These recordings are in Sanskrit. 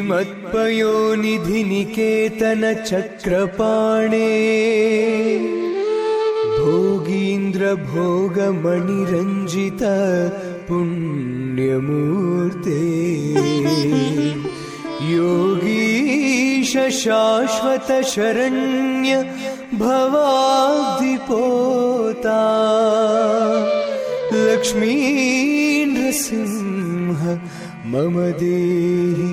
श्रीमत्पयोनिधिनिकेतन चक्रपाणे भोगीन्द्र भोगमणिरञ्जित पुण्यमूर्ते योगीश शाश्वत शरण्य भवाब्धिपोता लक्ष्मी नृसिंह मम देहि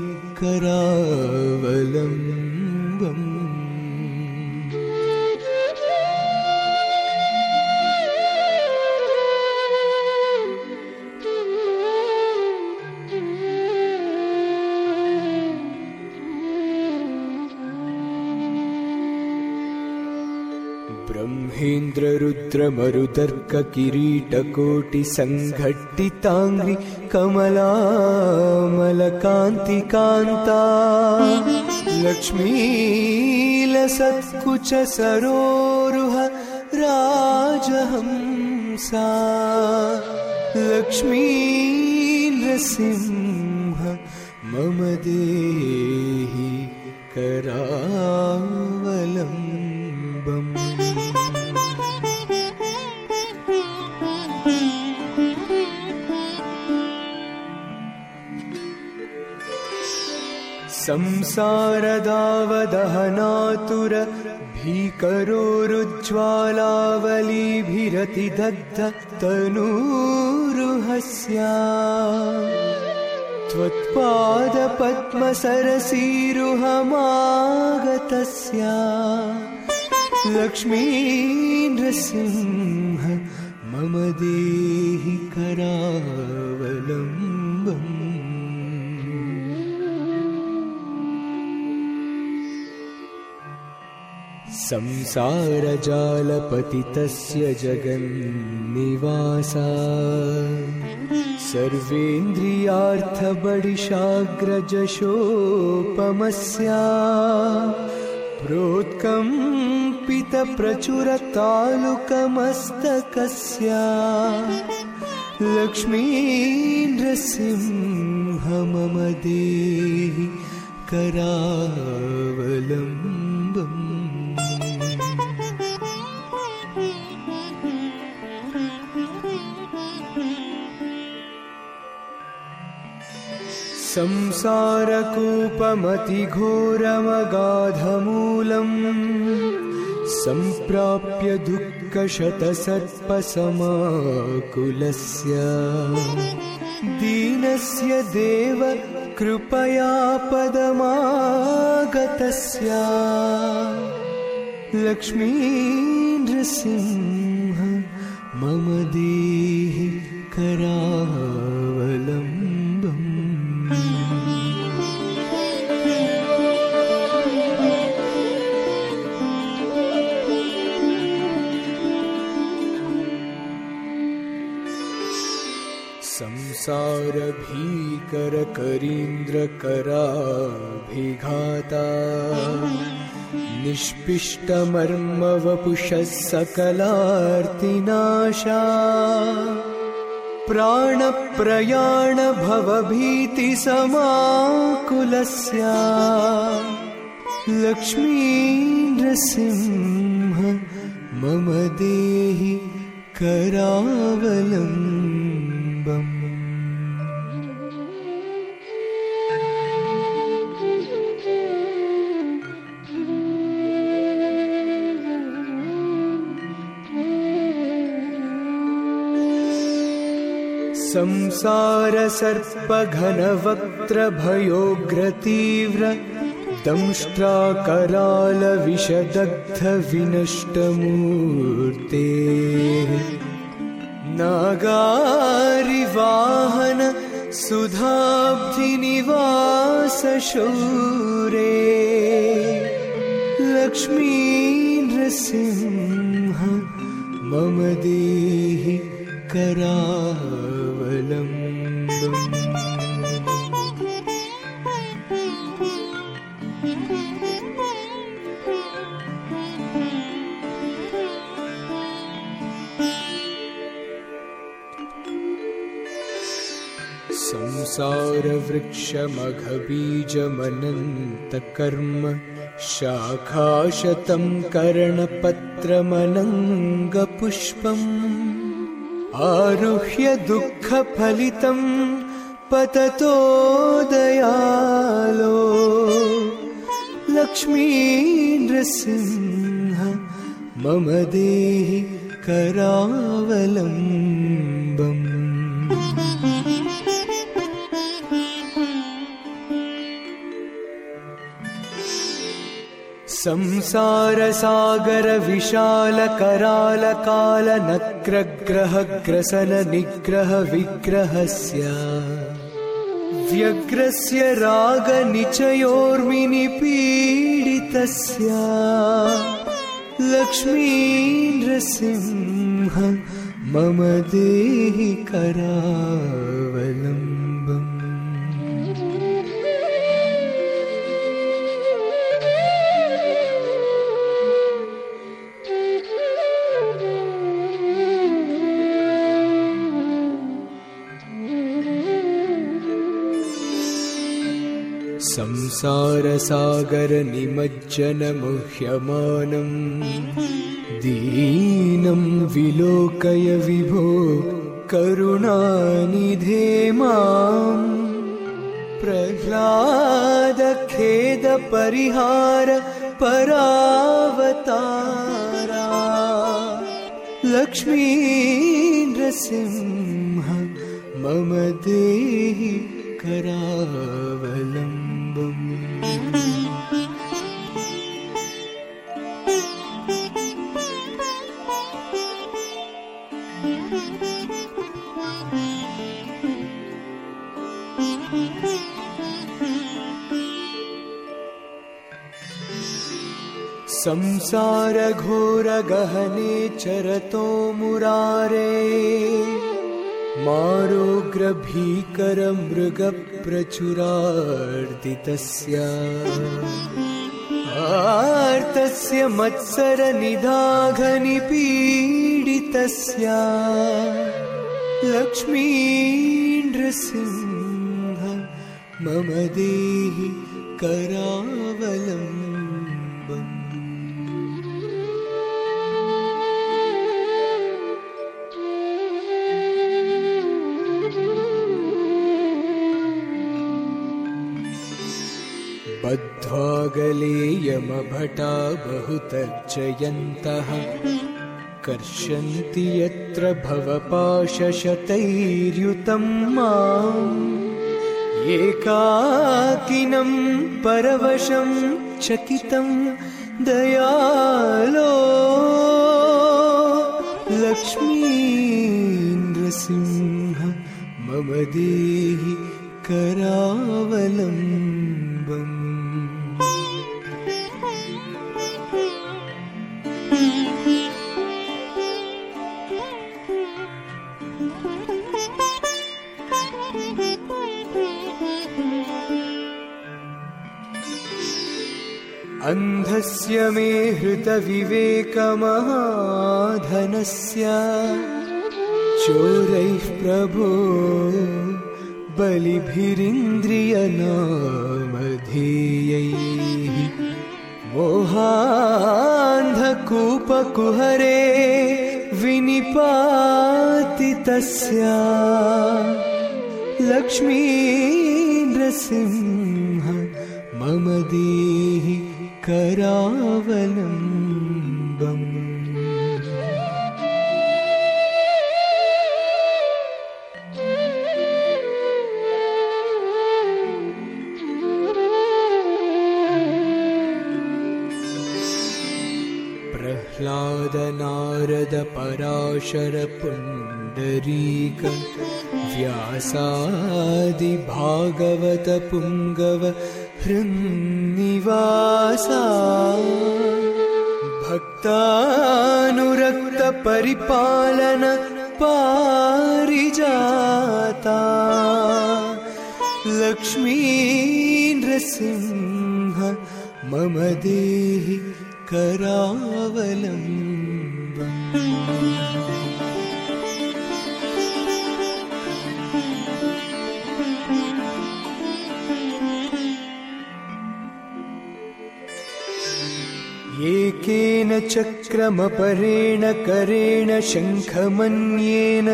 करावलम्बम्। ब्रह्मेन्द्र रुद्र मरुदर्क किरीटकोटि संघट्टितांग्रि कमलामलकान्तिकान्ता लक्ष्मीलसत्कुच सरोरुह राजहंसा लक्ष्मी नृसिंह मम देहि करावलम्बम्। संसारदावदहनातुर भीकरोरुज्ज्वालावलीभिरतिदग्ध तनूरुहस्या त्वत्पादपद्मसरसीरुहमागतस्या लक्ष्मी नृसिंह मम देहि करावलम्बम्। संसारजालपतितस्य जगन्निवासा सर्वेन्द्रियार्थबडिशाग्रजशोपमस्या प्रोत्कम्पितप्रचुरतालुकमस्तकस्या लक्ष्मी नृसिंह मम देहि करावलम्बम्। संसारकूपमतिघोरमगाधमूलम् सम्प्राप्य दुःखशतसर्पसमाकुलस्य दीनस्य देव कृपया पदमागतस्य लक्ष्मी नृसिंह मम देहि करावलम्बम्। संसार भीकर करीन्द्र कराभिघाता निष्पिष्टमर्म वपुषः सकलार्तिनाशा प्राणप्रयाण भवभीतिसमाकुलस्य लक्ष्मी नृसिंह मम देहि करावलम्बम्। संसार सर्पघनवक्त्र भयोग्रतीव्र दंष्ट्राकराल विषदग्ध विनष्टमूर्ते नागारिवाहन सुधाब्धिनिवास शूरे लक्ष्मी नृसिंह मम देहि करावलम्बम्। संसारवृक्षमघबीजमनन्तकर्म शाखाशतं कर्णपत्रमनङ्गपुष्पम् आरुह्य दुःखफलितं पततो दयालो लक्ष्मीनृसिंह मम देहि करावलम्बम्। संसारसागर विशाल कराल काल नक्रग्रह ग्रसन निग्रह विग्रहस्य व्यग्रस्य राग निचयोर्मिनिपीडितस्य लक्ष्मी नृसिंह मम देहि करावलम्बम्। संसारसागर निमज्जन मुह्यमानं दीनं विलोकय विभो करुणानिधे मां प्रह्लाद खेद परिहार परावतारा लक्ष्मी नृसिंह मम देहि करावलम्बम्। संसार घोर गहने चरतो मुरारे मारोग्र भीकर मृग प्रचुरार्दितस्य आर्तस्य मत्सर निधाघ निपीडितस्य लक्ष्मी नृसिंह मम देहि करावलम्बम्। बद्ध्वा गले यमभटा बहुतर्जयन्तः कर्षन्ति यत्र भवपाशशतैर्युतं माम् एकाकिनं परवशं चकितं दयालो लक्ष्मी नृसिंह मम देहि करावलम्बम्। अन्धस्य मे हृतविवेकमहाधनस्य चोरैः प्रभो बलिभिरिन्द्रियनामधेयैः मोहान्धकूपकुहरे विनिपातितस्य लक्ष्मी नृसिंह मम देहि करावलम्बम्। प्रह्लाद नारद पराशर पुण्डरीक व्यासादि भागवत पुंगव हृन्निवासा भक्तानुरक्त परिपालन पारिजाता लक्ष्मी नृसिंह मम देहि करावलम्बम्। एकेन चक्रमपरेण करेण शङ्खमन्येन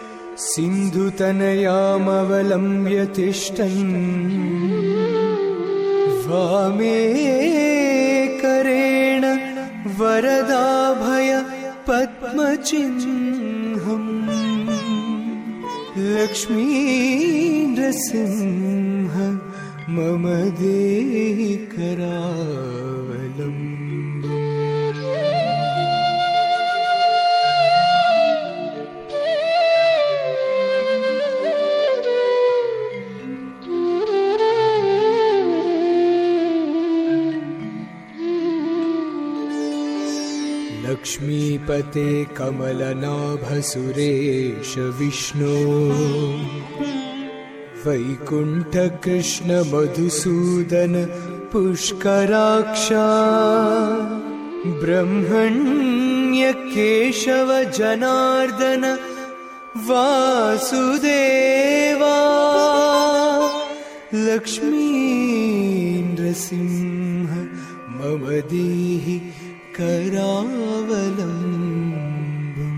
सिन्धुतनयामवलम्ब्य तिष्ठन् वामे करेण वरदाभय पद्मचिह्नम् लक्ष्मी नृसिंह मम देहि करावलम्बम्। लक्ष्मीपते कमलनाभ सुरेश विष्णो वैकुण्ठ कृष्ण मधुसूदन पुष्कराक्षा ब्रह्मण्य केशव जनार्दन वासुदेवा लक्ष्मी नृसिंह मम देहि करावलम्बम्।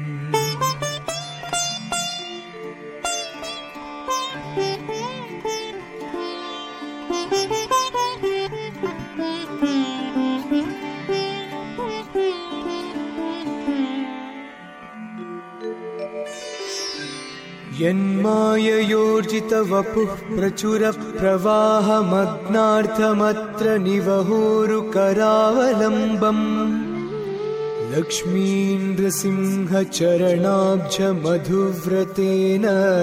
यन्माययोर्जितवपुः प्रचुरप्रवाहमग्नार्थमत्र निवहोरुकरावलम्बम् लक्ष्मीन्द्रसिंहचरणाब्जमधुव्रतेन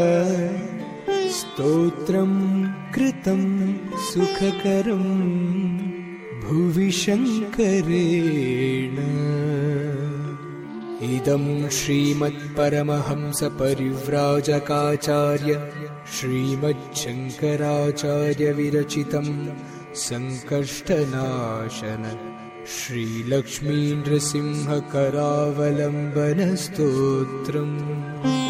स्तोत्रं कृतं सुखकरं भुवि शङ्करेण। इदं श्रीमत्परमहंसपरिव्राजकाचार्य श्रीमच्छङ्कराचार्य विरचितं सङ्कष्टनाशन श्रीलक्ष्मीनृसिंह करावलम्बन स्तोत्रम्।